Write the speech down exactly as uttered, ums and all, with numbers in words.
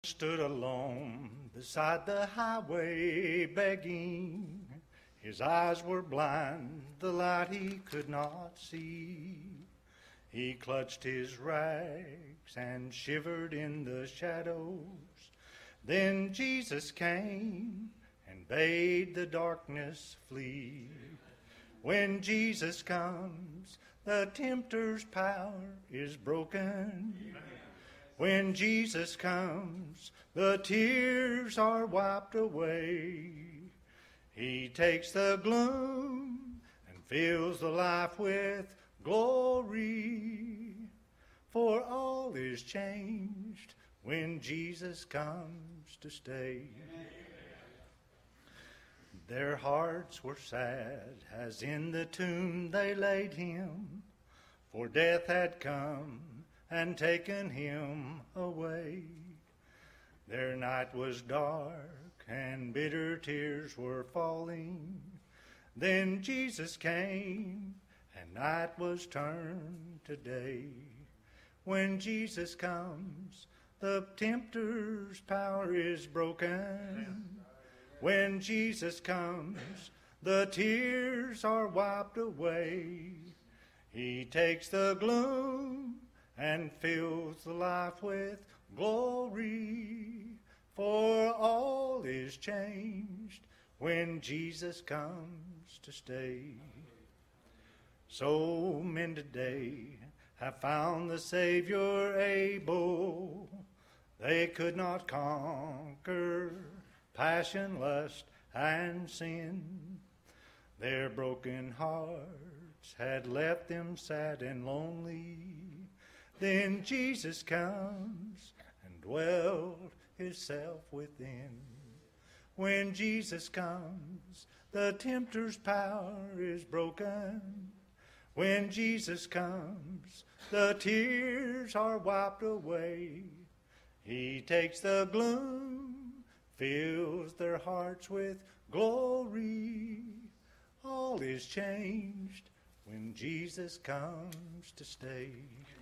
Stood alone beside the highway begging. His eyes were blind, the light he could not see. He clutched his rags and shivered in the shadows. Then Jesus came and bade the darkness flee. When Jesus comes, the tempter's power is broken. When Jesus comes, the tears are wiped away. He takes the gloom and fills the life with glory. For all is changed when Jesus comes to stay. Their hearts were sad as in the tomb they laid him, for death had come and taken him away. Their night was dark and bitter tears were falling. Then Jesus came and night was turned to day. When Jesus comes, the tempter's power is broken. When Jesus comes, the tears are wiped away. He takes the gloom and fills the life with glory. For all is changed when Jesus comes to stay. So men today have found the Savior able. They could not conquer passion, lust, and sin. Their broken hearts had left them sad and lonely. Then Jesus comes and dwelled himself within. When Jesus comes, the tempter's power is broken. When Jesus comes, the tears are wiped away. He takes the gloom, fills their hearts with glory. All is changed when Jesus comes to stay.